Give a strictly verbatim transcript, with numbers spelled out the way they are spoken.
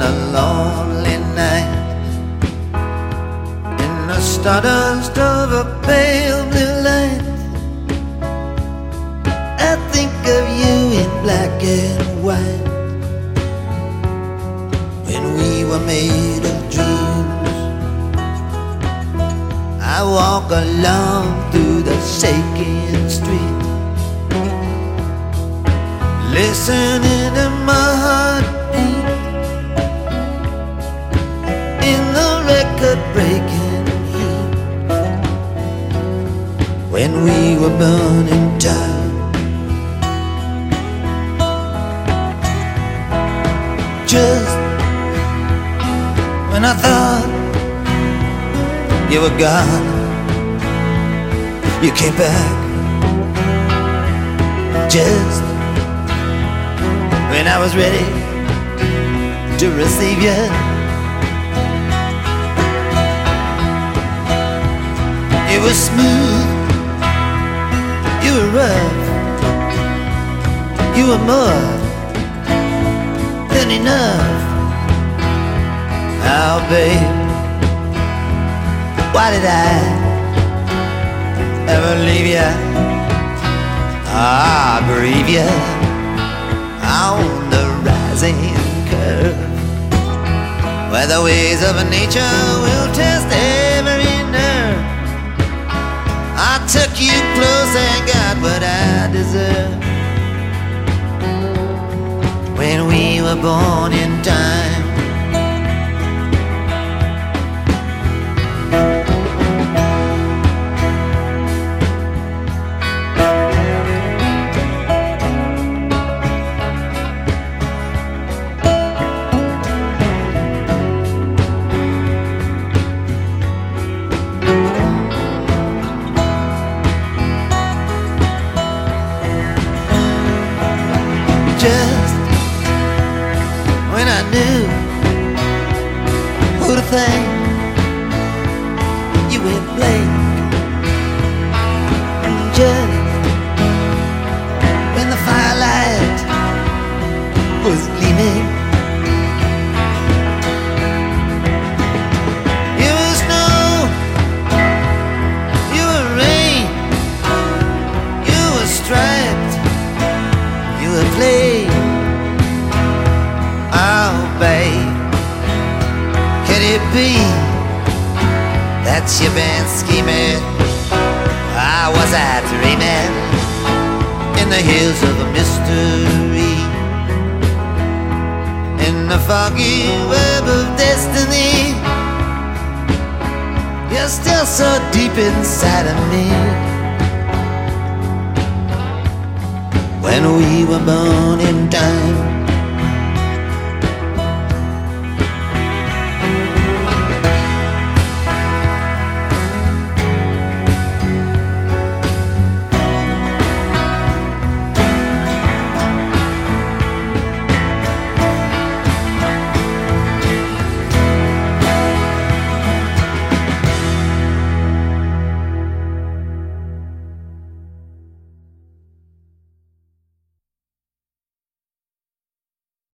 a lonely night, in the stardust of a pale blue light, I think of you in black and white. When we were made of dreams, I walk along through the shaking street, listening to my heartbeat in the record-breaking heat. When we were burning tight, just when I thought you were gone, you came back. Just when I was ready to receive you, you were smooth, you were rough, you were more than enough. Oh babe, why did I ever leave you? Ah, grieve you on the rising curve, where the ways of nature will test every nerve. I took you close and got what I deserved. When we were born in time, just when I knew who to thank, you went blank. Just when the firelight was gleaming, you were snow, you were rain, you were striped, you were plain. Oh babe, could it be that you been scheming? Or was I dreaming in the hills of a mystery, in the foggy web of destiny? You're still so deep inside of me. When we were born in time,